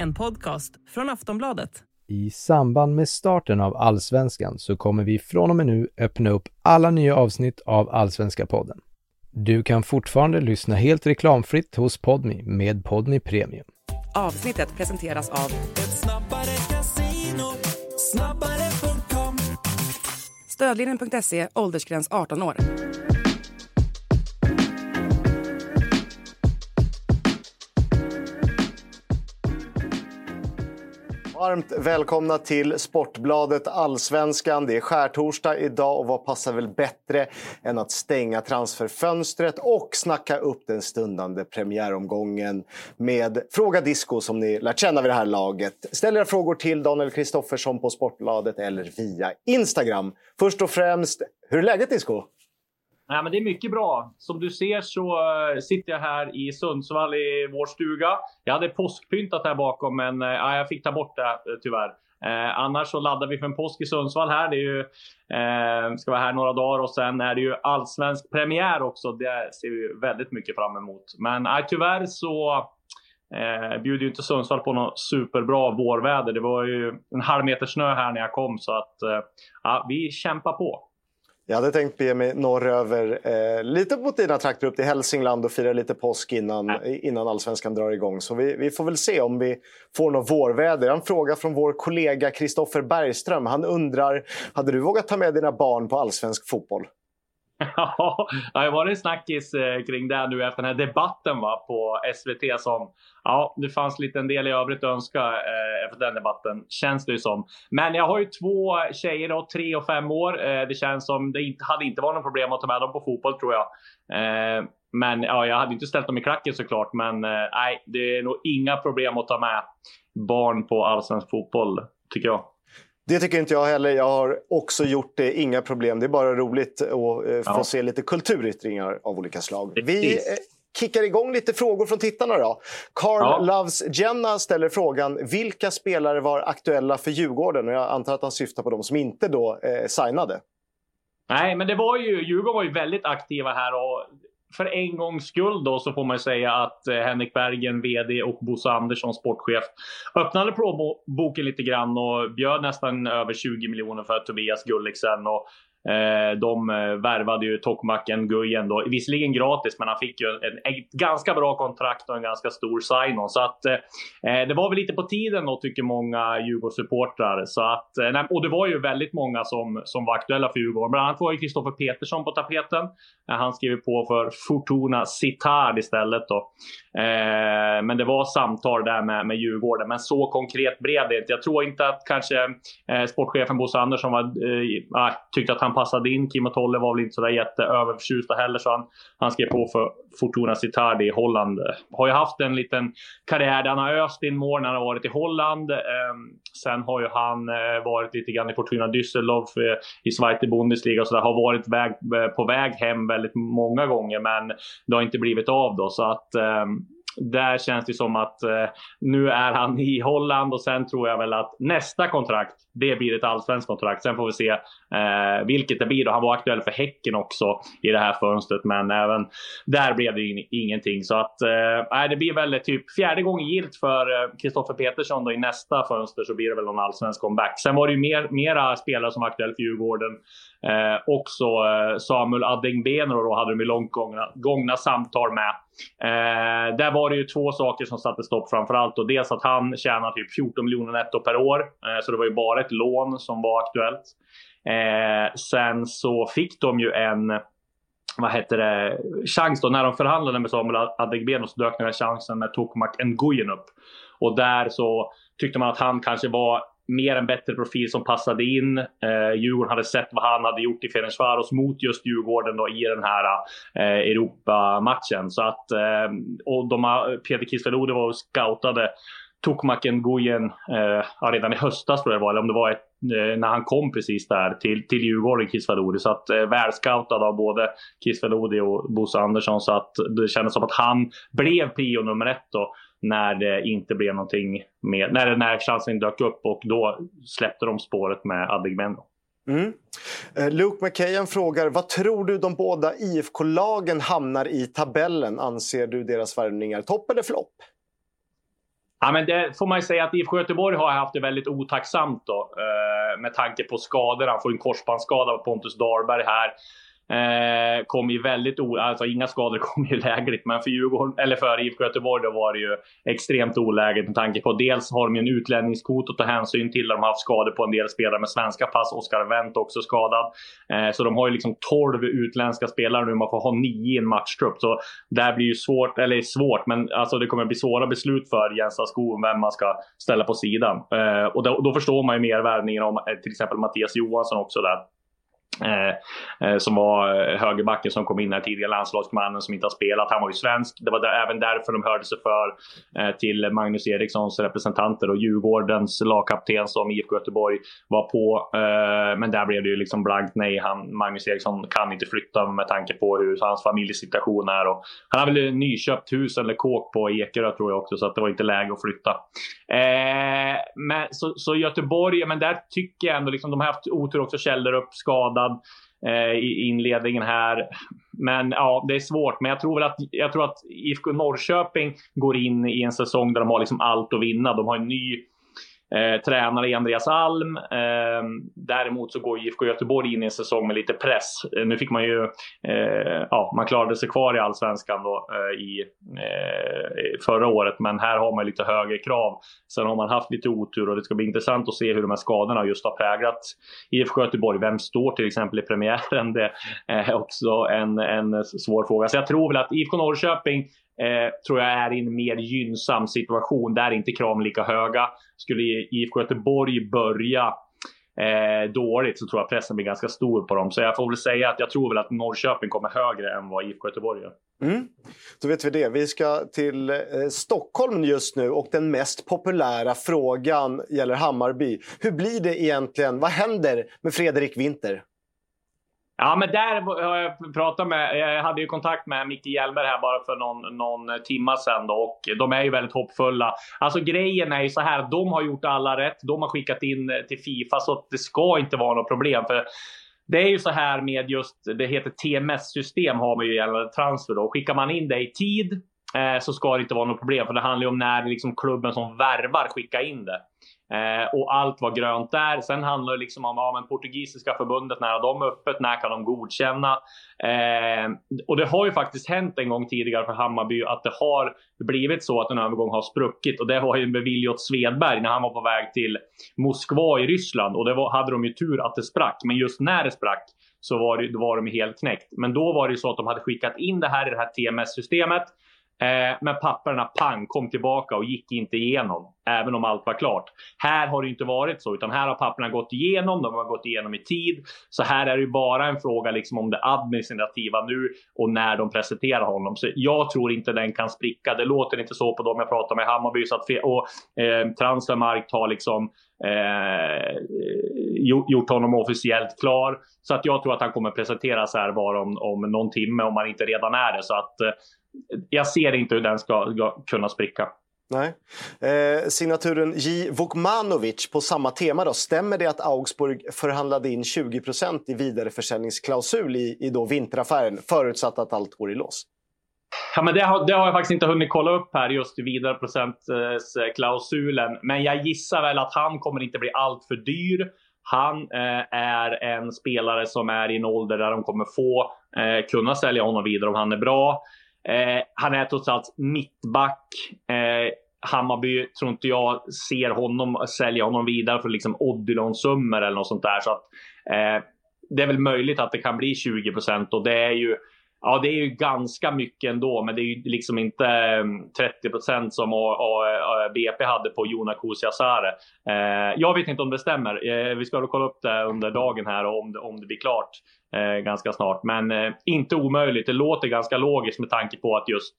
en podcast från Aftonbladet. I samband med starten av Allsvenskan så kommer vi från och med nu öppna upp alla nya avsnitt av Allsvenska podden. Du kan fortfarande lyssna helt reklamfritt hos Podmi med Podmi Premium. Avsnittet presenteras av Ett snabbare casino, snabbare.com. Stödlinjen.se, åldersgräns 18 år. Varmt välkomna till Sportbladet Allsvenskan. Det är skärtorsdag idag och vad passar väl bättre än att stänga transferfönstret och snacka upp den stundande premiäromgången med Fråga Disco som ni lärt känna vid det här laget. Ställ era frågor till Daniel Kristoffersson på Sportbladet eller via Instagram. Först och främst, hur är läget Disco? Ja, men det är mycket bra. Som du ser så sitter jag här i Sundsvall i vår stuga. Jag hade påskpyntat här bakom men jag fick ta bort det tyvärr. Annars så laddar vi för en påsk i Sundsvall här. Det är ju, ska vara här några dagar och sen är det ju allsvensk premiär också. Det ser vi väldigt mycket fram emot. Men tyvärr så bjuder ju inte Sundsvall på något superbra vårväder. Det var ju en halv meter snö här när jag kom så att vi kämpar på. Jag hade tänkt be mig norröver lite mot dina trakter upp till Hälsingland och fira lite påsk innan Allsvenskan drar igång. Så vi får väl se om vi får något vårväder. En fråga från vår kollega Kristoffer Bergström. Han undrar, hade du vågat ta med dina barn på allsvensk fotboll? Ja, det var en snackis kring det nu efter den här debatten på SVT som, det fanns lite en del i övrigt att önska efter den debatten, känns det ju som. Men jag har ju 2 tjejer då, 3 och 5 år. Det känns som det hade inte varit något problem att ta med dem på fotboll tror jag. Men jag hade inte ställt dem i klacken såklart. Men nej, det är nog inga problem att ta med barn på allsvensk fotboll tycker jag. Det tycker inte jag heller. Jag har också gjort det. Inga problem. Det är bara roligt att få se lite kulturyttringar av olika slag. Vi kickar igång lite frågor från tittarna då. Carl Loves Jenna ställer frågan: vilka spelare var aktuella för Djurgården? Och jag antar att han syftar på de som inte då signade. Nej, men det var ju, Djurgården var ju väldigt aktiva här och för en gångs skull då så får man säga att Henrik Bergen, vd och Bosse Andersson, sportchef, öppnade plånboken lite grann och bjöd nästan över 20 miljoner för Tobias Gulliksen och de värvade ju Tokmak Nguyen då, visserligen gratis men han fick ju en ganska bra kontrakt och en ganska stor sign-on så att det var väl lite på tiden då tycker många Djurgårdssupportrar så att, och det var ju väldigt många som var aktuella för Djurgården, bland annat var ju Kristoffer Petersson på tapeten, han skrev på för Fortuna Sittard istället då. Men det var samtal där med Djurgården, men så konkret blev det inte. Jag tror inte att kanske sportchefen Bosse Andersson tyckte att han passade in. Kim och Tolle var väl inte så där jätteöverförtjusta heller så han skrev på för Fortuna Sittard i Holland. Har ju haft en liten karriär där han har öst in mål när han har varit i Holland. Sen har ju han varit lite grann i Fortuna Düsseldorf i Zweite Bundesliga och så där, har varit på väg hem väldigt många gånger men det har inte blivit av då så att där känns det som att nu är han i Holland och sen tror jag väl att nästa kontrakt det blir ett allsvensk kontrakt. Sen får vi se vilket det blir då. Han var aktuell för Häcken också i det här fönstret men även där blev det ingenting så att det blir väl typ 4:e gången gilt för Kristoffer Petersson då i nästa fönster så blir det väl någon allsvensk comeback. Sen var det ju mera spelare som var aktuell för Djurgården också Samuel Adengbenro då hade de ju långt gångna samtal med. Där var det ju 2 saker som satte stopp framförallt och dels att han tjänar typ 14 miljoner netto per år så det var ju bara ett lån som var aktuellt. Sen så fick de ju en chans då när de förhandlade med Samuel Adegbenro så dök den här chansen med Tokmak Nguyen upp och där så tyckte man att han kanske var mer en bättre profil som passade in. Djurgården hade sett vad han hade gjort i Ferencvaros mot just Djurgården då, i den här Europa-matchen. Så att, och Peter Kisvelode var och scoutade Tokmak Nguyen redan i höstas tror jag det var, eller om det var när han kom precis där till Djurgården Kisvelode. Så att välscoutad av både Kisvelode och Bosse Andersson så att det kändes som att han blev prio nummer 1 då. När det inte blev någonting med, när chansen dök upp och då släppte de spåret med Adegbenro. Luke McKayen frågar: vad tror du de båda IFK-lagen hamnar i tabellen? Anser du deras värvningar topp eller flopp? Ja, men det får man ju säga att IFK Göteborg har haft det väldigt otacksamt då, med tanke på skador. Han får en korsbandsskada av Pontus Dahlberg här. Kom ju väldigt alltså inga skador kom ju lägligt, men för Djurgården, eller för IFK Göteborg då var det ju extremt olägligt med tanke på dels har de ju en utlänningskvot att ta hänsyn till där de har haft skador på en del spelare med svenska pass. Oskar Wendt också skadad, så de har ju liksom 12 utländska spelare nu, man får ha 9 i en matchtrupp, så där blir ju svårt, men alltså det kommer bli svåra beslut för Jens Asko vem man ska ställa på sidan, och då förstår man ju mer värvningen om till exempel Mattias Johansson också där. Som var högerbacken som kom in här tidigare, landslagsmannen som inte har spelat. Han var ju svensk, det var även därför de hörde sig för till Magnus Erikssons representanter och Djurgårdens lagkapten som IFK Göteborg var på, men där blev det ju liksom blankt nej. Magnus Eriksson kan inte flytta med tanke på hur hans familjesituation är, och han har väl nyköpt hus eller kåk på Ekerö tror jag också, så att det var inte läge att flytta. Men så Göteborg, men där tycker jag ändå liksom, de har haft otur också, Kjellder upp skadad i inledningen här, men ja, det är svårt, men jag tror att IFK Norrköping går in i en säsong där de har liksom allt att vinna. De har en ny tränare i Andreas Alm. Däremot så går IFK Göteborg in i en säsong med lite press. Nu fick man ju man klarade sig kvar i Allsvenskan då, i förra året, men här har man lite högre krav. Sen har man haft lite otur, och det ska bli intressant att se hur de här skadorna just har präglat IFK Göteborg. Vem står till exempel i premiären? Det är också en svår fråga. Så jag tror väl att IFK Norrköping tror jag är i en mer gynnsam situation. Där är inte kraven lika höga. Skulle IFK Göteborg börja dåligt så tror jag pressen blir ganska stor på dem. Så jag får väl säga att jag tror väl att Norrköping kommer högre än vad IFK Göteborg gör. Då vet vi det. Vi ska till Stockholm just nu, och den mest populära frågan gäller Hammarby. Hur blir det egentligen? Vad händer med Fredrik Winther? Ja, men där har jag pratat med, jag hade ju kontakt med Micke Hjelmer här bara för någon timma sedan då, och de är ju väldigt hoppfulla. Alltså grejen är ju så här, de har gjort alla rätt, de har skickat in till FIFA, så att det ska inte vara något problem. För det är ju så här med just, det heter TMS-system har man ju gällande transfer då. Skickar man in det i tid så ska det inte vara något problem, för det handlar ju om när liksom klubben som värvar skickar in det. Och allt var grönt där. Sen handlar det liksom om portugisiska förbundet, när de är öppet, när kan de godkänna. Och det har ju faktiskt hänt en gång tidigare för Hammarby att det har blivit så att en övergång har spruckit. Och det var ju med Viljot Svedberg när han var på väg till Moskva i Ryssland. Och det hade de ju tur att det sprack. Men just när det sprack så var de helt knäckt. Men då var det ju så att de hade skickat in det här i det här TMS-systemet. Men papperna kom tillbaka och gick inte igenom, även om allt var klart. Här har det inte varit så, utan här har papperna gått igenom, de har gått igenom i tid. Så här är det ju bara en fråga liksom om det administrativa nu och när de presenterar honom. Så jag tror inte den kan spricka. Det låter inte så på dem jag pratar med Hammarby, så att Transfermarkt har liksom gjort honom officiellt klar. Så att jag tror att han kommer presenteras här bara om någon timme, om han inte redan är det. Så att jag ser inte hur den ska kunna spricka. Nej. Signaturen J. Vukmanovic på samma tema då. Stämmer det att Augsburg förhandlade in 20% i vidareförsäljningsklausul i då vinteraffären, förutsatt att allt går i lås? Ja, men det har jag faktiskt inte hunnit kolla upp här, just vidareprocentsklausulen. Men jag gissar väl att han kommer inte bli allt för dyr. Han är en spelare som är i en ålder där de kommer få kunna sälja honom vidare om han är bra. Han är trots allt mittback. Hammarby tror inte jag ser honom sälja honom vidare för liksom Odilon-summor eller något sånt där. Så att, det är väl möjligt att det kan bli 20%, och det är ju ganska mycket ändå, men det är ju liksom inte 30% som BP hade på Jona Kusiasare. Jag vet inte om det stämmer. Vi ska kolla upp det under dagen här om det blir klart ganska snart. Men inte omöjligt. Det låter ganska logiskt med tanke på att just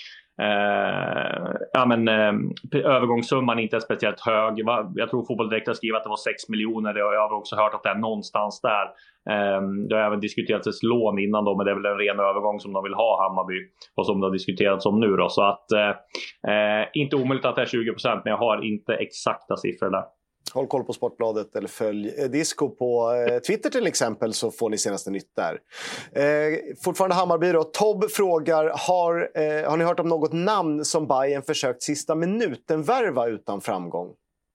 övergångssumman inte är speciellt hög. Jag tror Fotboll Direkt har skrivit att det var 6 miljoner. Jag har också hört att det är någonstans där. Det har även diskuterats ett lån innan då, men det är väl en ren övergång som de vill ha, Hammarby, och som det har diskuterats om nu då. Så att inte omöjligt att det är 20%, men jag har inte exakta siffror där. Håll koll på Sportbladet eller följ Disco på Twitter till exempel, så får ni senaste nytt där. Fortfarande Hammarby då. Tobb frågar, har ni hört om något namn som Bayern försökt sista minuten värva utan framgång?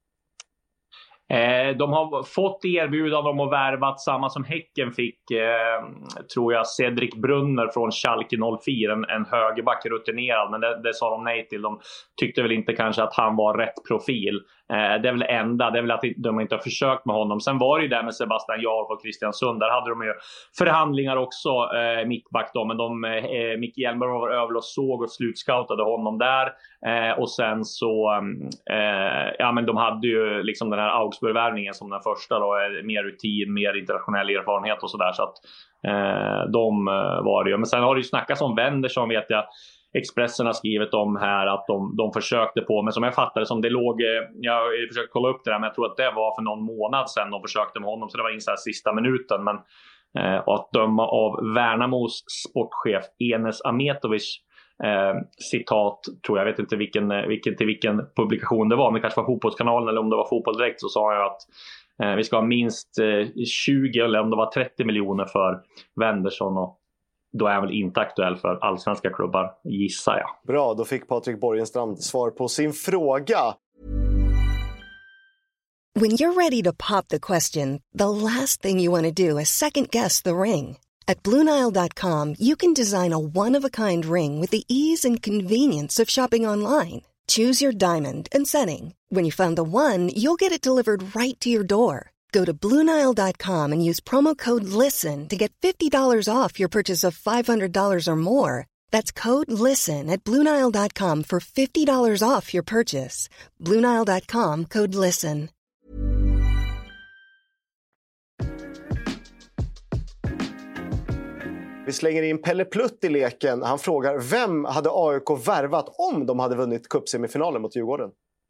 De har fått erbjudande om att värva samma som Häcken fick, tror jag, Cedric Brunner från Schalke 04, en högerback, rutinerad, men det sa de nej till. De tyckte väl inte kanske att han var rätt profil. Det är väl enda, det är väl att de inte har försökt med honom. Sen var det ju där med Sebastian Jarl och Kristiansund, där hade de ju förhandlingar också, mittback då, men Micke Hjelmberg var över och såg och slutscoutade honom där, och sen så men de hade ju liksom den här Augsburg-värvningen som den första då, mer rutin, mer internationell erfarenhet och sådär, så att de var det ju. Men sen har det ju snackats om Wendersson, vet jag. Expressen har skrivit om här att de försökte på, men som jag fattade som det låg, jag försökte kolla upp det där, men jag tror att det var för någon månad sedan de försökte med honom, så det var inte så här sista minuten. Men att döma av Värnamos sportchef Enes Ametovic, citat, tror jag vet inte vilken publikation det var, men det kanske var Fotbollskanalen eller om det var Fotboll Direkt, så sa jag att vi ska ha minst 20 eller om det var 30 miljoner för Wendersson, och då är han väl inte aktuell för allsvenska klubbar, gissar jag. Bra, då fick Patrik Borgenstrand svar på sin fråga. When you're ready to pop the question, the last thing you want to do is second guess the ring. At BlueNile.com you can design a one-of-a-kind ring with the ease and convenience of shopping online. Choose your diamond and setting. When you find the one, you'll get it delivered right to your door. Go to BlueNile.com and use promo code LISTEN to get $50 off your purchase of $500 or more. That's code LISTEN at BlueNile.com for $50 off your purchase. BlueNile.com, code LISTEN. Vi slänger in Pelle Plutt i leken. Han frågar, vem hade AIK värvat om de hade vunnit cupsemifinalen mot Djurgården?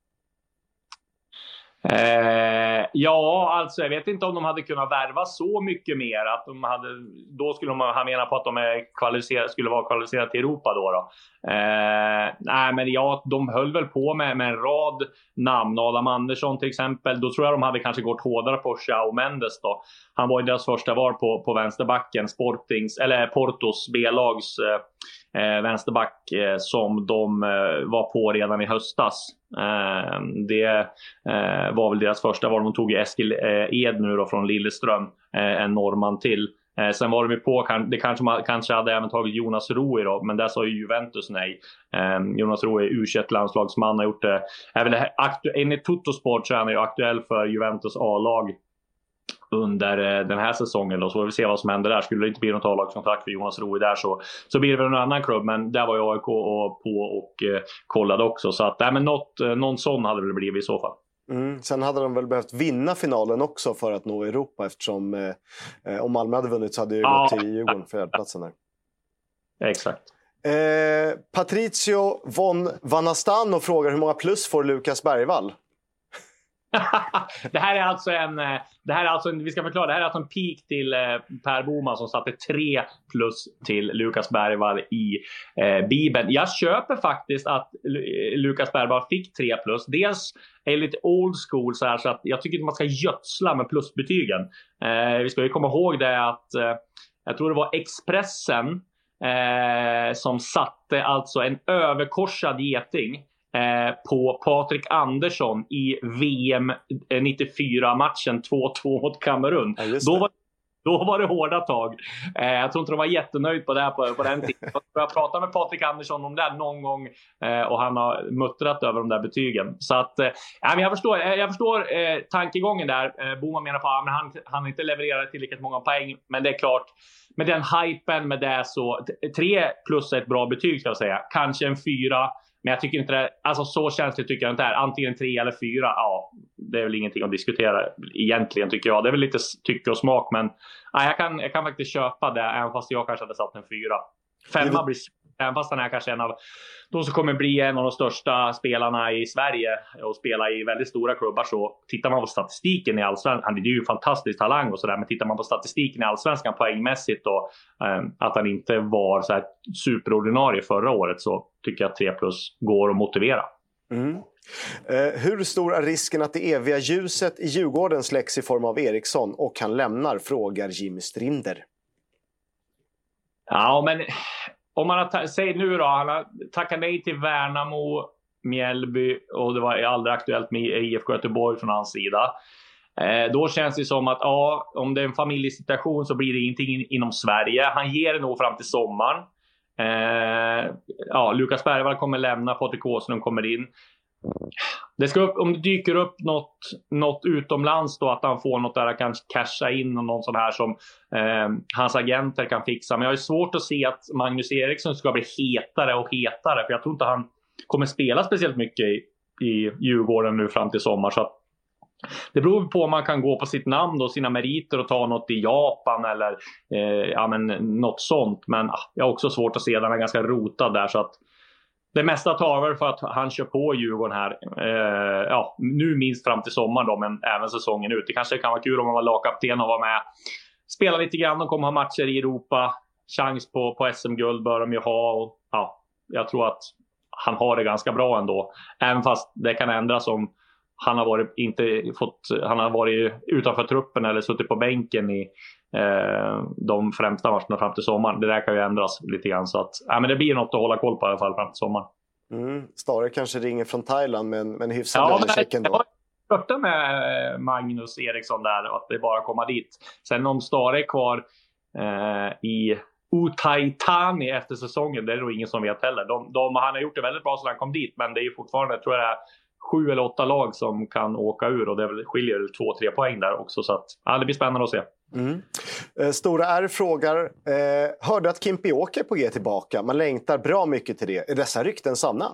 Ja, alltså jag vet inte om de hade kunnat värva så mycket mer, att då skulle han mena på att de skulle vara kvalificerade till Europa då. Nej, men ja, de höll väl på med en rad namn. Adam Andersson till exempel, då tror jag de hade kanske gått hårdare på João Mendes då. Han var ju deras första val på vänsterbacken, Portos B-lags vänsterback, som de var på redan i höstas. Det var väl deras första val. De tog ju Eskil Ed nu då från Lilleström, en norrman till. Sen var de ju på, det kanske hade även tagit Jonas Rui då, men där sa ju Juventus nej. Jonas Rui är U21-landslagsman, har gjort det. Enligt Tuttosport så är han ju aktuell för Juventus A-lag under den här säsongen då, så får vi se vad som händer där. Skulle det inte bli något A-lagskontrakt för Jonas Rui där, så blir det väl en annan klubb, men där var ju AIK och kollade också, så att men någon sån hade det blivit i så fall. Sen hade de väl behövt vinna finalen också för att nå Europa, eftersom om Malmö hade vunnit så hade ju gått till Djurgården för platsen där. Exakt. Patricio von Vanastano frågar, hur många plus får Lukas Bergvall? Det här är alltså vi ska förklara, det här är alltså en peak till Per Boman som satte 3 plus till Lukas Bergvall i Bibeln. Jag köper faktiskt att Lukas Bergvall fick 3 plus. Dels är lite old school så att jag tycker att man ska gödsla med plusbetygen. Vi ska ju komma ihåg det att jag tror det var Expressen som satte alltså en överkorsad geting på Patrik Andersson i VM 94-matchen 2-2 mot Kamerun. Ja, då var det hårda tag. Jag tror inte de var jättenöjd på det på den tiden. Jag pratade med Patrik Andersson om det någon gång och han har muttrat över de där betygen. Så att men jag förstår tankegången där. Boman menar på att han inte levererar tillräckligt många poäng, men det är klart, med den hypen med det, så 3 plus är ett bra betyg ska jag säga. Kanske en 4. Men jag tycker inte det, alltså så känsligt tycker jag inte är. Antingen 3 eller 4, ja, det är väl ingenting att diskutera egentligen tycker jag. Det är väl lite tycke och smak, men ja, jag kan faktiskt köpa det, även fast jag kanske hade satt en 4. 5 blir, även fast han är kanske en av de som kommer bli en av de största spelarna i Sverige och spela i väldigt stora klubbar, så tittar man på statistiken i Allsvenskan, han är ju fantastisk talang och sådär, men tittar man på statistiken i Allsvenskan poängmässigt och att han inte var så här superordinarie förra året, så tycker jag att 3 plus går att motivera. Hur stor är risken att det eviga ljuset i Djurgården släcks i form av Eriksson och han lämnar, frågar Jim Strinder. Ja, men om man säg nu då, han har tackat nej till Värnamo, Mjällby och det var aldrig aktuellt med IFK Göteborg från hans sida. Då känns det som att om det är en familjesituation så blir det ingenting inom Sverige. Han ger det nog fram till sommaren. Lukas Bergvall kommer lämna, Patrik Åslund kommer in. Om det dyker upp något utomlands då, att han får något där han kan casha in och någon sån här som hans agenter kan fixa. Men jag har svårt att se att Magnus Eriksson ska bli hetare och hetare, för jag tror inte han kommer spela speciellt mycket i Djurgården nu fram till sommar. Så att det beror på om man kan gå på sitt namn och sina meriter och ta något i Japan eller något sånt. Men jag har också svårt att se att han är ganska rotad där, så att det mesta talar för att han kör på Djurgården här. Nu minst fram till sommaren då, men även säsongen ut. Det kanske kan vara kul om man var lagkapten och var med. Spela lite grann och kommer ha matcher i Europa. Chans på SM-guld bör de ju ha. Och, jag tror att han har det ganska bra ändå. Även fast det kan ändras om han har varit utanför truppen eller suttit på bänken i de främsta matcherna fram till sommaren. Det där kan ju ändras lite grann, så att men det blir något att hålla koll på i alla fall fram till sommaren. Stare kanske ringer från Thailand men hyfsad lönecheck ändå. Jag har hört med Magnus Eriksson där att det bara komma dit. Sen om Stare är kvar i Utaitani efter säsongen, det är nog ingen som vet heller. Han har gjort det väldigt bra så han kom dit, men det är ju fortfarande, tror jag, 7 eller 8 lag som kan åka ur, och det skiljer 2-3 poäng där också, så att det blir spännande att se. Stora R frågar, hörde att Kimpioka är på G tillbaka. Man längtar bra mycket till det. Är dessa rykten sanna?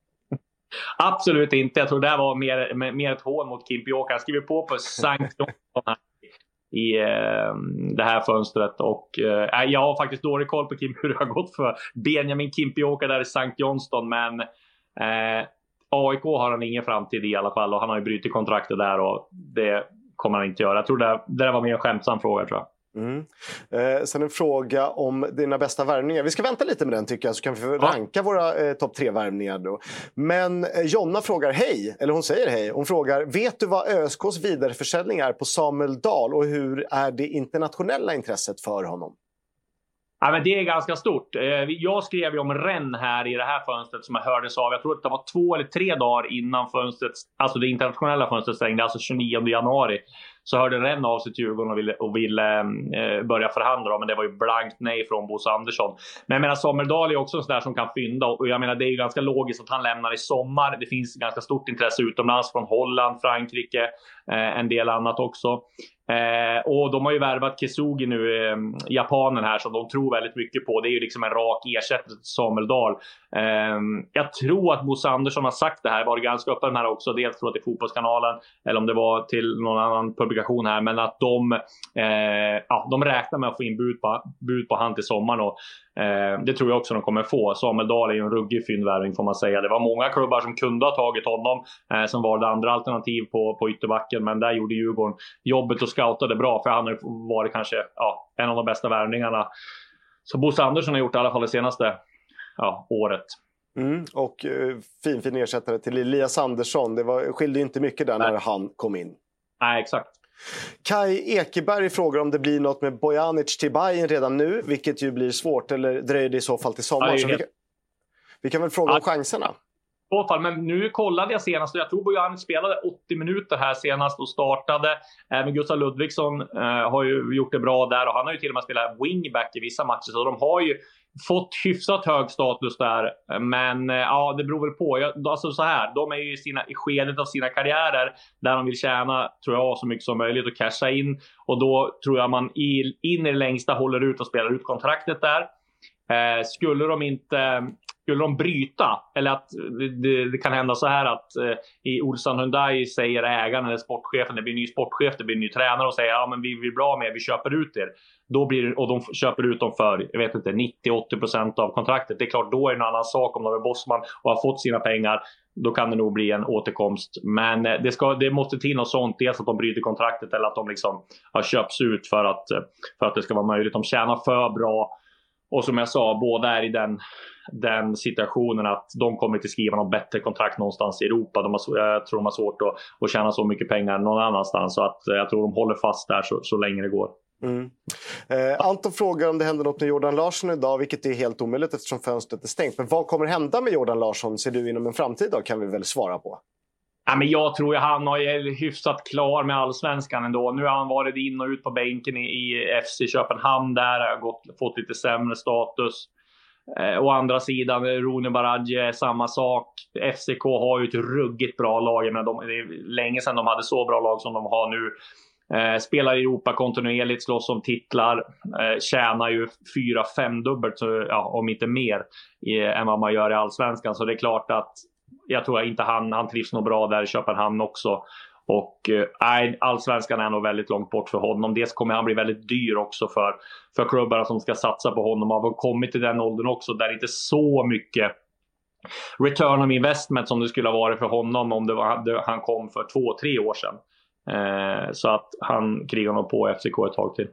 Absolut inte. Jag tror det var mer ett hån mot Kimpioka. Han skriver på Sankt Johnston i det här fönstret, och jag har faktiskt dålig koll på hur det har gått för Benjamin Kimpioka där i Sankt Johnston, men AIK har han ingen framtid i alla fall, och han har ju brutit kontraktet där, och det kommer han inte göra. Jag tror det var mer en skämtsam fråga, tror jag. Sen en fråga om dina bästa värvningar. Vi ska vänta lite med den, tycker jag, så kan vi ranka våra topp 3 värvningar då. Men Jonna frågar hej, eller hon säger hej. Hon frågar, vet du vad ÖSKs vidareförsäljning är på Samuel Dahl, och hur är det internationella intresset för honom? Ja, men det är ganska stort. Jag skrev ju om Rennes här i det här fönstret som jag hördes av. Jag tror att det var 2 eller 3 dagar innan fönstret, alltså det internationella fönstret stängde, alltså 29 januari. Så hörde Rennes av sig till Djurgården och ville börja förhandla, men det var ju blankt nej från Bosse Andersson. Men jag menar, Samuel Dahl är också en sån där som kan fynda, och jag menar, det är ju ganska logiskt att han lämnar i sommar. Det finns ganska stort intresse utomlands från Holland, Frankrike, en del annat också. Och de har ju värvat Kesugi nu, japanen här, som de tror väldigt mycket på. Det är ju liksom en rak ersättning till Samuel Dahl. Jag tror att Bosse Andersson har sagt det här, var det ganska öppen här också. Dels tror jag till Fotbollskanalen, eller om det var till någon annan publikation här, men att de räknar med att få in bud på han till sommaren, och det tror jag också de kommer få. Samuel Dahl är ju en ruggig fyndvärvning, får man säga. Det var många klubbar som kunde ha tagit honom, som var det andra alternativ på ytterbacken, men där gjorde Djurgården jobbet och scoutade bra, för han har varit kanske en av de bästa värvningarna. Så Bosse Andersson har gjort i alla fall det senaste året. Och fin ersättare till Elias Andersson. Det skilde inte mycket där när han kom in. Nej, exakt. Kai Ekeberg frågar om det blir något med Bojanic till Bayern redan nu, vilket ju blir svårt, eller dröjer det i så fall till sommar. Så vi kan väl fråga om chanserna. I så fall, men nu kollade jag senast, och jag tror Bojanic spelade 80 minuter här senast och startade. Även Gustav Ludvigsson har ju gjort det bra där, och han har ju till och med spelat wingback i vissa matcher, så de har ju fått hyfsat hög status där. Men det beror väl på. Alltså så här, de är ju i skedet av sina karriärer där de vill tjäna, tror jag, så mycket som möjligt och casha in. Och då tror jag man in i det längsta håller ut och spelar ut kontraktet där. Skulle de bryta, eller att det kan hända så här att i Ulsan Hyundai säger ägaren eller sportchefen, det blir en ny sportchef, det blir en ny tränare, och säger men vi vill bra med, vi köper ut er. Då blir det, och de köper ut dem för 90-80% av kontraktet. Det är klart, då är det en annan sak om de är bossman och har fått sina pengar. Då kan det nog bli en återkomst. Men det måste till något sånt. Dels att de bryter kontraktet, eller att de liksom köps ut för att det ska vara möjligt. De tjänar för bra. Och som jag sa, båda är i den den situationen att de kommer inte skriva något bättre kontrakt någonstans i Europa. Jag tror de har svårt att tjäna så mycket pengar någon annanstans, så att jag tror de håller fast där så länge det går. Anton frågar om det händer något med Jordan Larsson idag, vilket är helt omöjligt eftersom fönstret är stängt. Men vad kommer hända med Jordan Larsson, ser du, inom en framtid då, kan vi väl svara på? Ja, men jag tror att han är hyfsat klar med allsvenskan ändå. Nu har han varit in och ut på bänken i FC Köpenhamn där, har fått lite sämre status. Å andra sidan, Rune Baradje, samma sak. FCK har ju ett ruggigt bra lag, men det är länge sedan de hade så bra lag som de har nu. Spelar i Europa kontinuerligt, slåss om titlar, tjänar ju 4-5 dubbelt, om inte mer, än vad man gör i allsvenskan. Så det är klart att jag tror inte han trivs nog bra där i Köpenhamn också. Och allsvenskan är nog väldigt långt bort för honom. Dels kommer han bli väldigt dyr också för klubbarna som ska satsa på honom. Han har kommit till den åldern också där det inte är så mycket return on investment som det skulle ha varit för honom om han kom för 2-3 år sedan. Så att han krigar nog på FCK ett tag till.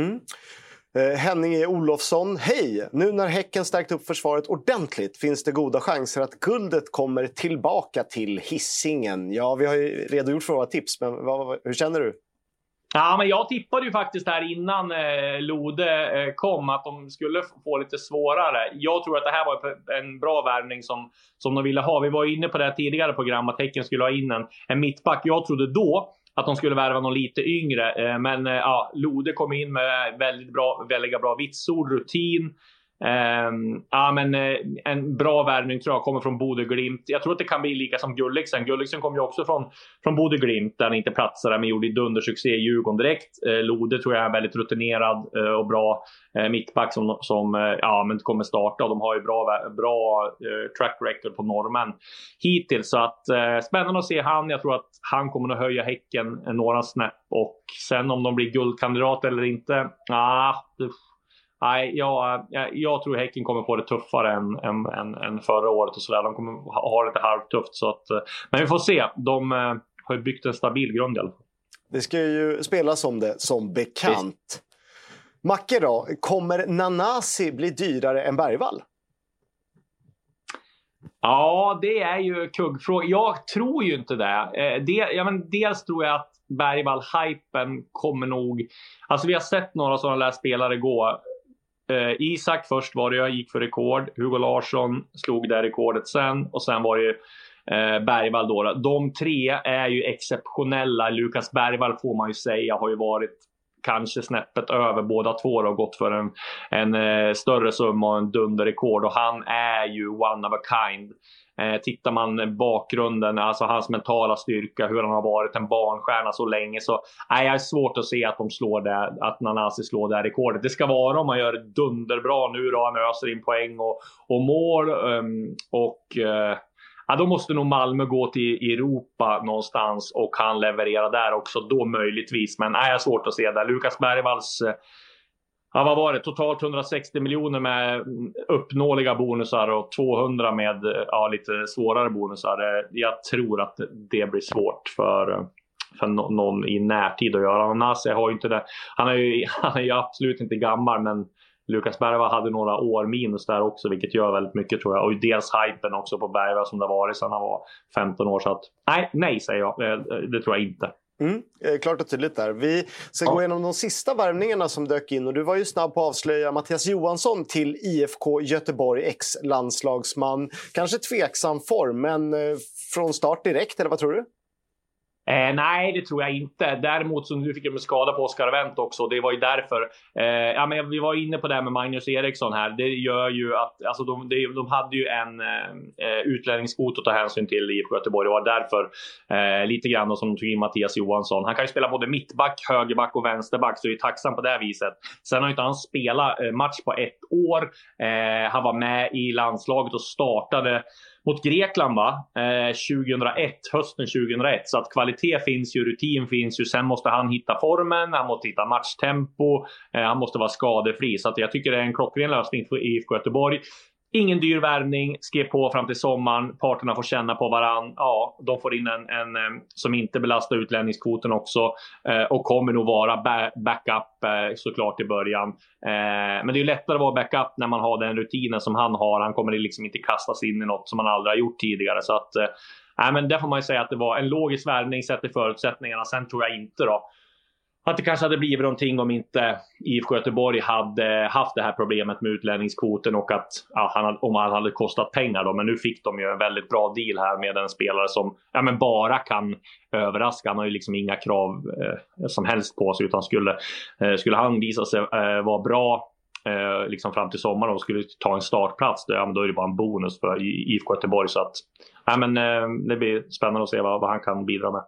Henning E. Olofsson, hej! Nu när Häcken stärkt upp försvaret ordentligt finns det goda chanser att guldet kommer tillbaka till Hisingen. Ja, vi har ju redogjort för våra tips, men hur känner du? Ja, men jag tippade ju faktiskt här innan Lode kom att de skulle få lite svårare. Jag tror att det här var en bra värvning som de ville ha. Vi var inne på det här tidigare program att Häcken skulle ha in en mittback. Jag trodde då att de skulle värva någon lite yngre. Men Lode kom in med väldigt bra vitsord, rutin. Men en bra värvning tror jag kommer från Bodø Glimt. Jag tror att det kan bli lika som Gulliksen. Gulliksen kom ju också från Bodø Glimt där han inte platsade, men gjorde dundersuccé i Djurgården direkt. Lode tror jag är väldigt rutinerad och bra mittback som kommer starta, och de har ju bra track record på normen hittills, så att spännande att se han. Jag tror att han kommer att höja Häcken några snäpp, och sen om de blir guldkandidat eller inte, nej, jag tror Häcken kommer få det tuffare än förra året och sådär. De kommer ha det lite halvtufft, så att, men vi får se. De har ju byggt en stabil grund i alla fall. Det ska ju spelas om det, som bekant. Macke då, kommer Nanasi bli dyrare än Bergvall? Ja, det är ju kuggfråga. Jag tror ju inte det. Dels tror jag att Bergvall-hypen kommer nog... Alltså vi har sett några sådana där spelare gå. Isak först var det, jag gick för rekord. Hugo Larsson slog det rekordet sen. Och sen var det ju Bergvall då. De tre är ju exceptionella. Lukas Bergvall får man ju säga har ju varit kanske snäppet över båda två och gått för en större summa och en dunderrekord. Och han är ju one of a kind. Tittar man bakgrunden, alltså hans mentala styrka, hur han har varit en barnstjärna så länge, så jag är svårt att se att de slår det, att Nanasi slår det här rekordet. Det ska vara om man gör dunderbra nu då, han öser in poäng och mål då måste nog Malmö gå till Europa någonstans och han levererar där också då möjligtvis, men jag är svårt att se det. Lukas Bergvalls vad var det? Totalt 160 miljoner med uppnåeliga bonusar och 200 med lite svårare bonusar. Jag tror att det blir svårt för någon i närtid att göra. Nanasi har ju inte det. Han är ju absolut inte gammal, men Lukas Bergvall hade några år minus där också, vilket gör väldigt mycket tror jag. Och dels hypen också på Bergvall som det varit sedan han var 15 år. Så att nej säger jag. Det tror jag inte. Klart och tydligt där. Vi ska gå igenom de sista värvningarna som dök in, och du var ju snabb på att avslöja Mattias Johansson till IFK Göteborg, ex-landslagsman. Kanske tveksam form, men från start direkt, eller vad tror du? Nej, det tror jag inte. Däremot så nu fick jag med skada på Oscar Wendt också. Det var ju därför. Men vi var inne på det här med Magnus Eriksson här. Det gör ju att alltså de hade ju en utlänningskvot att ta hänsyn till i Göteborg. Det var därför lite grann då, som de tog in Mattias Johansson. Han kan ju spela både mittback, högerback och vänsterback, så är ju tacksam på det viset. Sen har inte han spelat match på 1 år. Han var med i landslaget och startade mot Grekland 2001, hösten 2001. Så att kvalitet finns ju, rutin finns ju. Sen måste han hitta formen, han måste hitta matchtempo, han måste vara skadefri. Så att jag tycker det är en klockren lösning för IFK Göteborg. ingen dyr värvning, skrev på fram till sommaren. Parterna får känna på varann. Ja, de får in en som inte belastar utlänningskvoten också. Och kommer nog vara backup såklart i början. Men det är ju lättare att vara backup när man har den rutinen som han har. Han kommer liksom inte kastas in i något som han aldrig har gjort tidigare. Så att, men där får man ju säga att det var en logisk värvning sett i förutsättningarna. Sen tror jag inte då att det kanske hade blivit någonting om inte IFK Göteborg hade haft det här problemet med utlänningskvoten och att om han hade kostat pengar då. Men nu fick de ju en väldigt bra deal här med en spelare som bara kan överraska. Han har ju liksom inga krav som helst på sig, utan skulle han visa sig vara bra liksom fram till sommaren och skulle ta en startplats, då är det bara en bonus för IFK Göteborg. Så att det blir spännande att se vad han kan bidra med.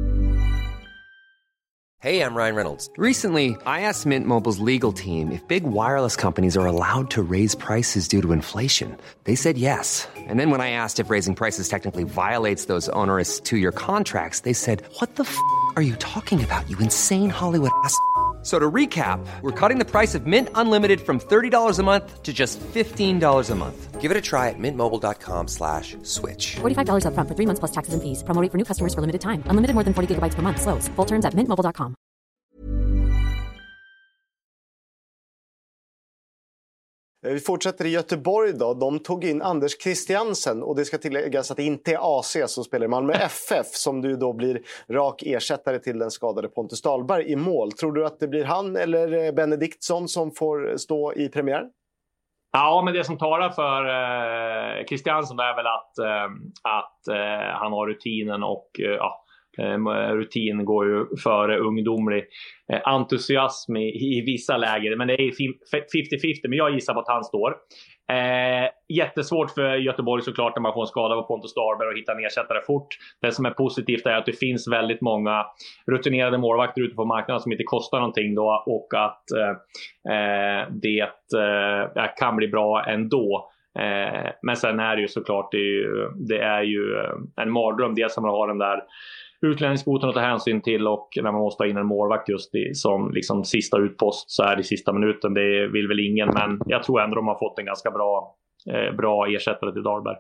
Hey, I'm Ryan Reynolds. Recently, I asked Mint Mobile's legal team if big wireless companies are allowed to raise prices due to inflation. They said yes. And then when I asked if raising prices technically violates those onerous two-year contracts, they said, "What the f*** are you talking about, you insane Hollywood ass?" So to recap, we're cutting the price of Mint Unlimited from $30 a month to just $15 a month. Give it a try at mintmobile.com/switch. $45 up front for 3 months plus taxes and fees. Promo rate for new customers for limited time. Unlimited more than 40 gigabytes per month. Slows full terms at mintmobile.com. Vi fortsätter i Göteborg då. De tog in Anders Christiansen, och det ska tilläggas att det inte är AC som spelar i Malmö FF, som du då blir rak ersättare till den skadade Pontus Dahlberg i mål. Tror du att det blir han eller Benediktsson som får stå i premiär? Ja, men det som talar för Christiansen är väl att han har rutinen och rutin går ju före ungdomlig entusiasm i vissa läger, men det är 50-50, men jag gissar på att han står. Jättesvårt för Göteborg såklart när man får en skada på Pontus Dahlberg och hitta en ersättare fort. Det som är positivt är att det finns väldigt många rutinerade målvakter ute på marknaden som inte kostar någonting då, och att det kan bli bra ändå. Men sen är det ju såklart det är ju en mardröm, dels som man har den där utlänningskvoten att ta hänsyn till, och när man måste ha in en målvakt just som liksom sista utpost så är det sista minuten. Det vill väl ingen, men jag tror ändå de har fått en ganska bra ersättare till Dahlberg.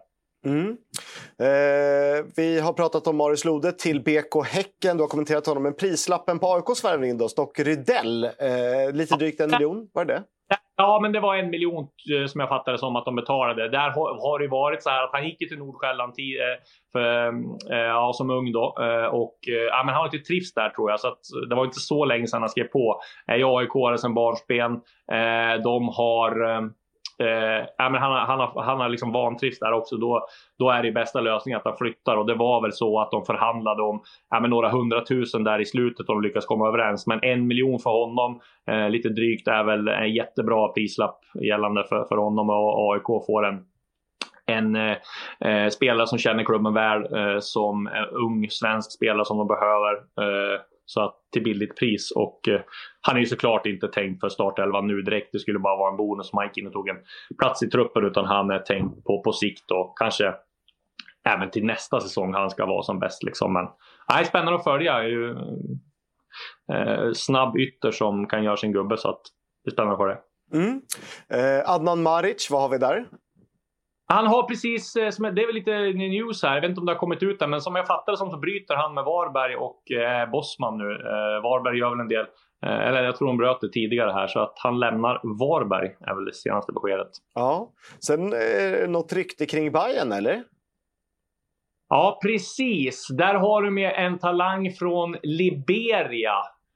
Vi har pratat om Marius Lode till BK Häcken. Du har kommenterat honom, men prislappen på AIKs värvning då, Stock Rydell, lite drygt 1 miljon, var det? Ja, men det var 1 miljon som jag fattade som att de betalade. Där har det varit så här att han gick till Nordsjälland som ung då. Men han har inte trivs där, tror jag. Så att det var inte så länge sedan han skrev på. Jag AIK sen barnsben. De har... han har liksom vantrivs där också. Då är det bästa lösningen att han flyttar, och det var väl så att de förhandlade om några 100 000 där i slutet och de lyckas komma överens, men 1 miljon för honom lite drygt är väl en jättebra prislapp gällande för honom, och AIK får en spelare som känner klubben väl, som ung svensk spelare som de behöver, så att till billigt pris. Och han är ju såklart inte tänkt för startelvan nu direkt. Det skulle bara vara en bonus som Mike in tog en plats i truppen, utan han är tänkt på sikt, och kanske även till nästa säsong han ska vara som bäst liksom. Men spännande att följa. Ju snabb ytter som kan göra sin gubbe, så att det är spännande för det. Adnan Maric, vad har vi där? Han har precis, det är väl lite news här, jag vet inte om det har kommit ut än, men som jag fattade så bryter han med Varberg och Bosman nu. Varberg gör väl en del, eller jag tror de bröt det tidigare här, så att han lämnar Varberg är väl det senaste beskedet. Ja, sen något rykte kring Bayern, eller? Ja, precis. Där har du med en talang från Liberia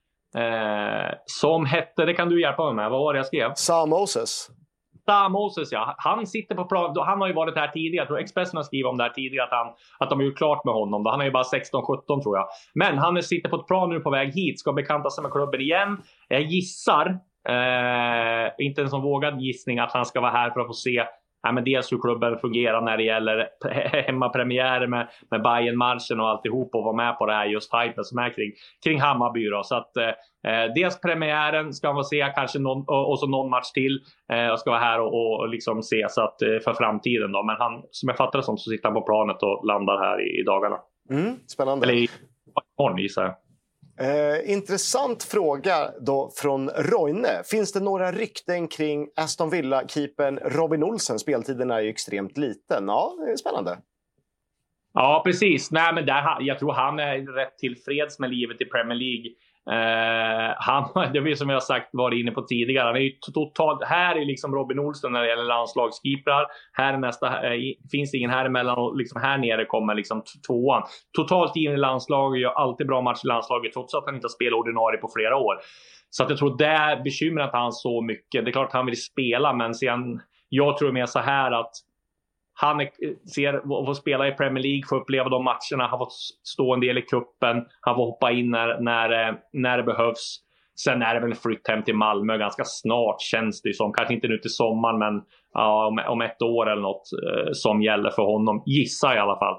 som hette, det kan du hjälpa mig med, vad var det jag skrev? Sam Moses. Moses, ja. Han sitter på plan. Han har ju varit här tidigare. Jag tror Expressen har skrivit om det här tidigare, att de har gjort klart med honom. Han är ju bara 16-17 tror jag. Men han sitter på ett plan nu på väg hit. Ska bekanta sig med klubben igen. Jag gissar, inte en sån vågad gissning, att han ska vara här för att få se men dels hur klubben fungerar när det gäller hemmapremiärer med Bayern-marschen och alltihop, och vara med på det här just hypen som är kring Hammarby då. Så att dels premiären ska man se, kanske och så någon match till och ska vara här och liksom se, så att för framtiden då. Men han, som jag fattar det som, så sitter han på planet och landar här i dagarna. Spännande. Eller imorgon gissar jag. Intressant fråga då från Roine. Finns det några rykten kring Aston Villa-keepern Robin Olsen? Speltiden är ju extremt liten. Ja, det är spännande. Ja, precis. Nej, men jag tror han är rätt tillfreds med livet i Premier League. Det är som jag har sagt, varit inne på tidigare. Han är ju totalt, här är liksom Robin Olsen när det gäller landslagskeeprar. Här finns ingen här emellan, och liksom här nere kommer liksom tvåan. Totalt in i landslaget, gör alltid bra match i landslaget trots att han inte har spelat ordinarie på flera år. Så att jag tror det bekymrar inte han så mycket. Det är klart att han vill spela, men sen, jag tror mer så här att han får spela i Premier League, får uppleva de matcherna. Han får stå en del i kuppen. Han får hoppa in när det behövs. Sen är det väl flytt hem till Malmö ganska snart, känns det som. Kanske inte nu till sommaren, men om ett år eller något som gäller för honom. Gissa i alla fall.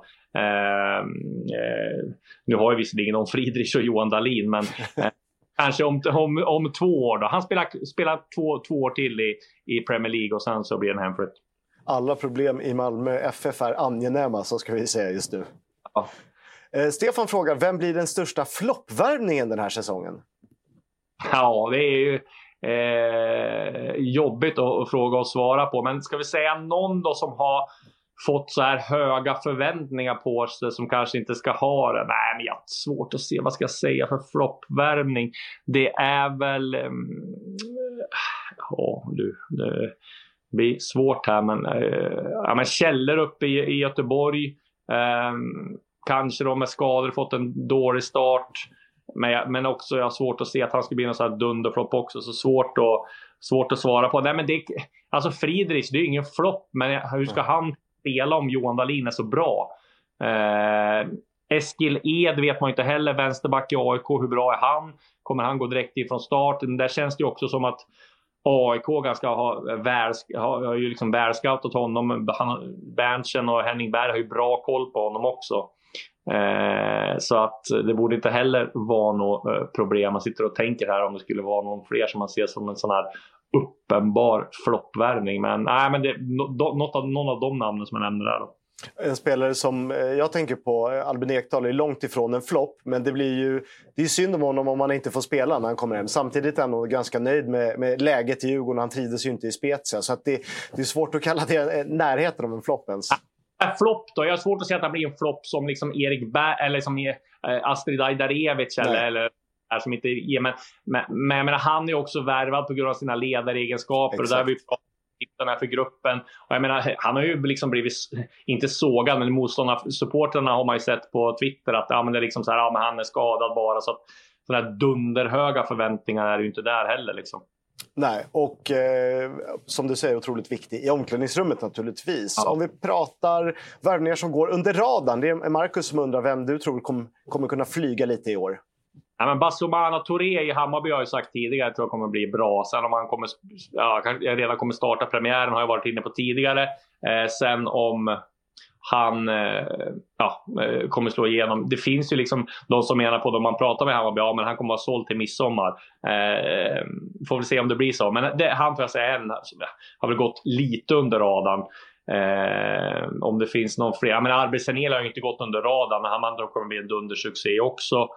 Nu har ju visserligen om Friedrich och Johan Dahlin, men kanske om 2 år då. Han spelar två år till i Premier League, och sen så blir det en hemflytt. Alla problem i Malmö FF är angenäma, så ska vi säga just nu. Ja. Stefan frågar, vem blir den största floppvärvningen den här säsongen? Ja, det är ju jobbigt att fråga och svara på. Men ska vi säga någon då som har fått så här höga förväntningar på sig som kanske inte ska ha det? Nej, men jag har svårt att se vad ska jag säga för floppvärvning. Det är väl... det blir svårt här, men Käller uppe i Göteborg, kanske de med skador fått en dålig start, men också jag har svårt att se att han ska bli någon sån här dunderflopp också, så svårt att svara på. Nej, men alltså Friedrich, det är ju ingen flopp, men hur ska han spela om Johan Dahlin är så bra? Eskil Ed vet man inte heller, vänsterback i AIK, hur bra är han? Kommer han gå direkt ifrån starten? Där känns det ju också som att AIK ganska har ju liksom världscoutat honom. Berntsen och Henning Berg har ju bra koll på honom också. Så att det borde inte heller vara något problem. Man sitter och tänker här om det skulle vara någon fler som man ser som en sån här uppenbar floppvärvning. Men nej, men någon av de namnen som jag nämnde där då. En spelare som jag tänker på, Albin Ekdal, är långt ifrån en flopp, men det är synd om honom om man inte får spela när han kommer hem. Samtidigt är han ganska nöjd med läget i Djurgården. Han trivdes ju inte i Spezia, så att det är svårt att kalla det närheten av en flopp ens. Flopp då? Jag har svårt att säga att det blir en flopp som liksom Erik Berg eller som Astrid Ajdarevic eller som inte ger, men han är också värvad på grund av sina ledaregenskaper. Och där vi här för gruppen, och jag menar, han har ju liksom blivit inte sågad, men motståndarsupporterna har man ju sett på Twitter att men det är liksom så här, men han är skadad bara, så att sådana här dunderhöga förväntningar är ju inte där heller liksom. Nej, och som du säger, otroligt viktig i omklädningsrummet naturligtvis. Ja. Om vi pratar värvningar som går under radarn, det är Marcus som undrar vem du tror kommer kunna flyga lite i år. Ja, men Basumana Touré i Hammarby har jag sagt tidigare, tror jag kommer bli bra. Sen om han jag redan kommer starta premiären har jag varit inne på tidigare. Sen om han kommer slå igenom. Det finns ju liksom de som menar på, då man pratar med Hammarby, men han kommer vara såld till midsommar. Får vi se om det blir så. Men han får jag säga har väl gått lite under radarn. Om det finns någon fler. Men Arbetsenel har ju inte gått under radarn. Han andra kommer bli en dundersuccé också.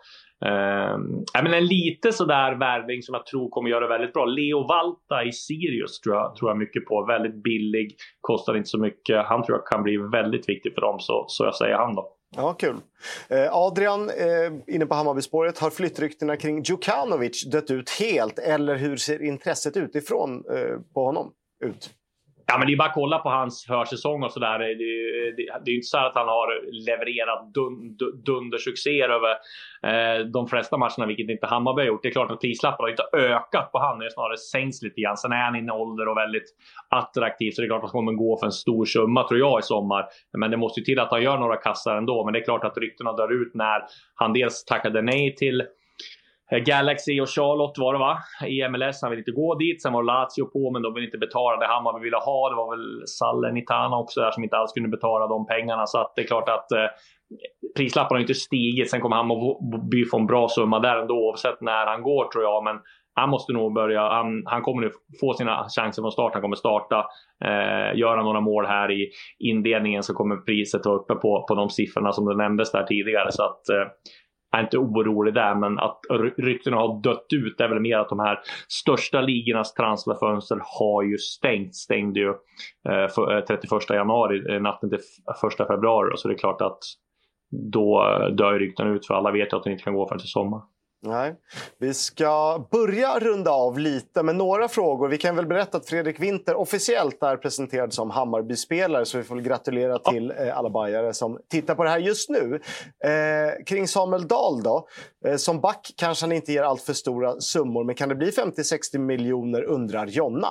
Men en lite sådär värvning som jag tror kommer göra väldigt bra. Leo Valta i Sirius tror jag mycket på. Väldigt billig, kostar inte så mycket. Han tror jag kan bli väldigt viktig för dem, så jag säger han då. Ja, kul. Adrian, inne på Hammarby-spåret, har flyttryktena kring Djukanovic dött ut helt, eller hur ser intresset utifrån på honom ut? Ja, men det är bara att kolla på hans försäsong och sådär. Det är ju inte så att han har levererat dundersuccéer över de flesta matcherna, vilket inte Hammarby har gjort. Det är klart att prislappen har inte ökat på han, det är snarare sänks lite grann. Sen är han i en ålder och väldigt attraktiv, så det är klart att han kommer gå för en stor summa, tror jag, i sommar. Men det måste ju till att han gör några kassar ändå. Men det är klart att ryktena drar ut när han dels tackade nej till Galaxy och Charlotte var det, va? I MLS. Han vill inte gå dit. Sen var Lazio på, men de vill inte betala det Hammarby ville ha. Det var väl Salernitana också där som inte alls kunde betala de pengarna. Så att det är klart att prislappen har inte stigit. Sen kommer Hammarby få en bra summa där ändå, oavsett när han går, tror jag. Men han måste nog börja. Han kommer nu få sina chanser från start. Han kommer starta, göra några mål här i inledningen, så kommer priset vara uppe på de siffrorna som det nämndes där tidigare. Så att Jag är inte orolig där, men att ryktena har dött ut är väl mer att de här största ligornas transferfönster har ju stängde ju 31 januari, natten till 1 februari. Så det är klart att då dör ryktena ut, för alla vet ju att det inte kan gå förrän till sommar. Nej, vi ska börja runda av lite med några frågor. Vi kan väl berätta att Fredrik Winther officiellt är presenterad som Hammarby-spelare, så vi får gratulera till alla bajare som tittar på det här just nu. Kring Samuel Dahl då, som back kanske han inte ger allt för stora summor, men kan det bli 50-60 miljoner, undrar Jonna.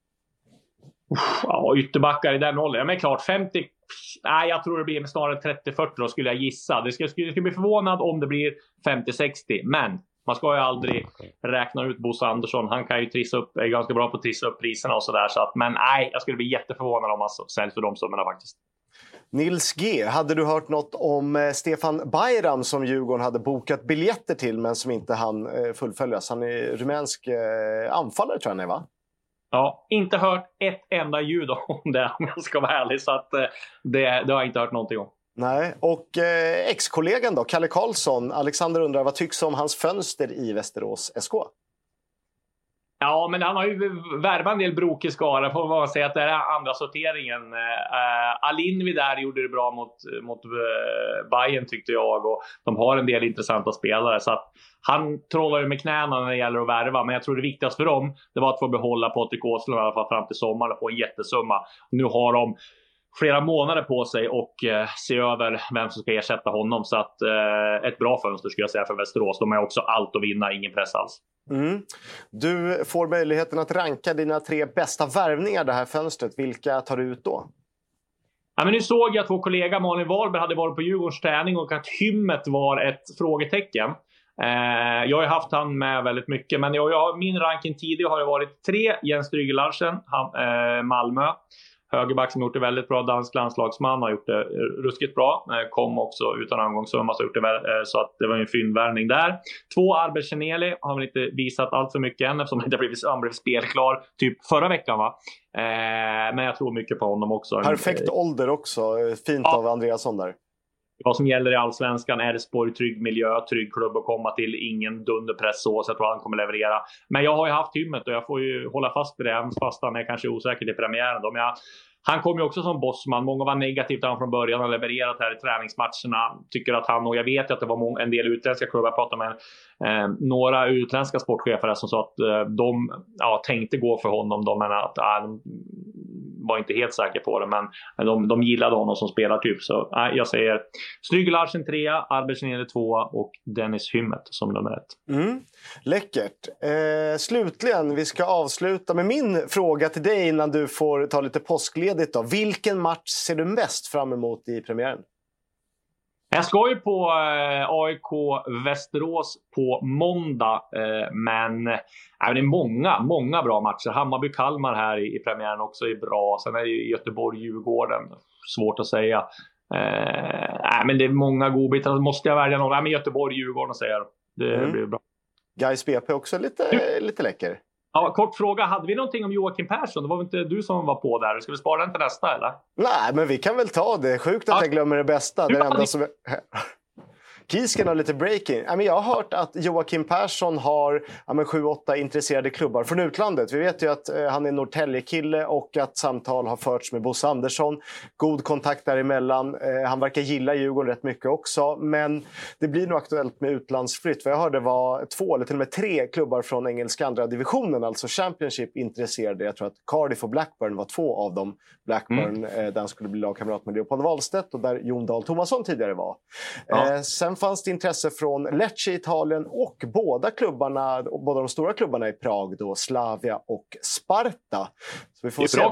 Ja, ytterbackar i den åldern. Men klart, 50... Nej, jag tror det blir snarare 30-40 då, skulle jag gissa. Det skulle bli förvånad om det blir 50-60. Men man ska ju aldrig räkna ut Bosse Andersson. Han kan ju är ganska bra på att trissa upp priserna och sådär. Så att, men nej, jag skulle bli jätteförvånad om man säljs för de summorna faktiskt. Nils G, hade du hört något om Stefan Bayram som Djurgården hade bokat biljetter till, men som inte han fullföljas? Han är rumänsk anfallare, tror jag han är, va? Ja, inte hört ett enda ljud om det, om jag ska vara ärlig. Så att det har jag inte hört någonting om. Nej, och ex-kollegan då, Kalle Karlsson. Alexander undrar, vad tycks om hans fönster i Västerås SK? Ja, men han har ju värvat en del brokig skara. Får man säga att det är andra sorteringen. Alinvi där gjorde det bra mot Bayern, tyckte jag. Och de har en del intressanta spelare. Så att han trollar ju med knäna när det gäller att värva. Men jag tror det viktigaste för dem, det var att få behålla Patrik Åslund i alla fall fram till sommaren och få en jättesumma. Nu har de flera månader på sig och se över vem som ska ersätta honom. Så att ett bra fönster skulle jag säga för Västerås. De har också allt att vinna, ingen press alls. Mm. Du får möjligheten att ranka dina 3 bästa värvningar det här fönstret. Vilka tar du ut då? Ja, men nu såg jag att vår kollega Malin Wahlberg hade varit på Djurgårdens träning och att Hymmet var ett frågetecken. Jag har ju haft han med väldigt mycket, men min ranking tidigare har det varit 3 Jens Stryger Larsen, Malmö. Högerback som gjort det väldigt bra, dansk landslagsman, har gjort det ruskigt bra. Kom också utan angångssumma, så gjort det så att det var en fyndvärvning där. 2 Albert Kjerneli har väl inte visat allt för mycket än, eftersom han inte blev spelklar typ förra veckan, va? Men jag tror mycket på honom också. Perfekt ålder också, fint av Andreasson där. Vad som gäller i Allsvenskan, Elfsborg, trygg miljö, trygg klubb att komma till, ingen dunderpress så jag tror han kommer leverera. Men jag har ju haft Hymmet och jag får ju hålla fast vid det, även fast han är kanske osäker till premiären. Han kom ju också som bossman, många var negativt han från början har levererat här i träningsmatcherna. Tycker att han, och jag vet ju att det var en del utländska klubbar, jag pratade med några utländska sportchefer som sa att de tänkte gå för honom, men att de var inte helt säker på det, men de gillade honom som spelartyp. Så jag säger Stryger Larsen 3, Albert Kjerneli 2 och Dennis Hymmet som nummer 1. Läckert. Slutligen, vi ska avsluta med min fråga till dig innan du får ta lite påskledigt då. Vilken match ser du mest fram emot i premiären? Jag ska ju på AIK Västerås på måndag, men det är många bra matcher. Hammarby-Kalmar här i premiären också är bra. Sen är det ju Göteborg-Djurgården, svårt att säga. Men det är många godbitar. Måste jag välja någon? Men Göteborg-Djurgården säger jag. Det blir bra. Gais BP också lite läcker. Ja, kort fråga. Hade vi någonting om Joakim Persson? Det var inte du som var på där. Ska vi spara den till nästa, eller? Nej, men vi kan väl ta det. Sjukt att jag glömmer det bästa. Det enda som... Kiesken har lite breaking. Jag har hört att Joakim Persson har 7-8 intresserade klubbar från utlandet. Vi vet ju att han är Norrtälje-kille och att samtal har förts med Bosse Andersson. God kontakt däremellan. Han verkar gilla Djurgården rätt mycket också. Men det blir nog aktuellt med utlandsflytt. Vad jag hörde var 2 eller till och med 3 klubbar från engelska andra divisionen, alltså Championship, intresserade. Jag tror att Cardiff och Blackburn var 2 av dem. Blackburn, den skulle bli lagkamrat med Leopold Wahlstedt och där Jon Dahl Tomasson tidigare var. Sen fanns det intresse från Lecce i Italien och båda de stora klubbarna i Prag då, Slavia och Sparta. Så vi får se.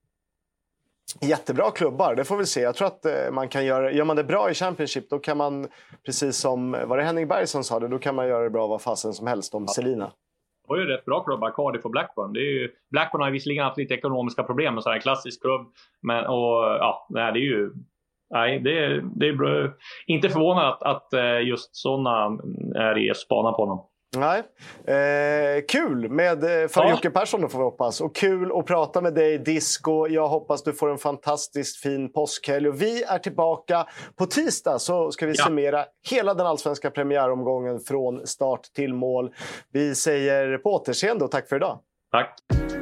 Jättebra klubbar, det får vi se. Jag tror att man kan gör man det bra i Championship, då kan man, precis som var det Henning Berg som sa det, då kan man göra det bra vad fasen som helst om Selina. Det var ju rätt bra klubbar, Cardiff och Blackburn. Blackburn har ju visserligen haft lite ekonomiska problem med sån här klassisk klubb, men det är ju... Nej, det är bra. Inte förvånat att just sådana är i spana på honom. Nej. Kul för Jocke Persson, får vi hoppas. Och kul att prata med dig, Disco. Jag hoppas du får en fantastiskt fin påskhelg. Och vi är tillbaka på tisdag, så ska vi summera hela den allsvenska premiäromgången från start till mål. Vi säger på återseende och tack för idag. Tack.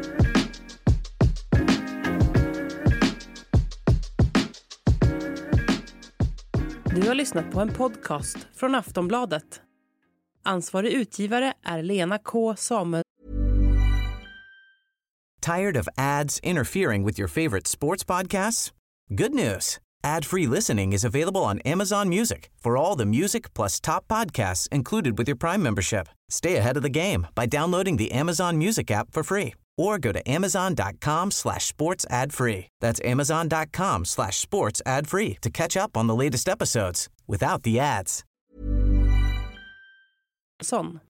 Du har lyssnat på en podcast från Aftonbladet. Ansvarig utgivare är Lena K. Samuel. Tired of ads interfering with your favorite sports podcasts? Good news. Ad-free listening is available on Amazon Music for all the music plus top podcasts included with your Prime membership. Stay ahead of the game by downloading the Amazon Music app for free or go to amazon.com/sports ad free. That's amazon.com/sports ad free to catch up on the latest episodes without the ads. Sån.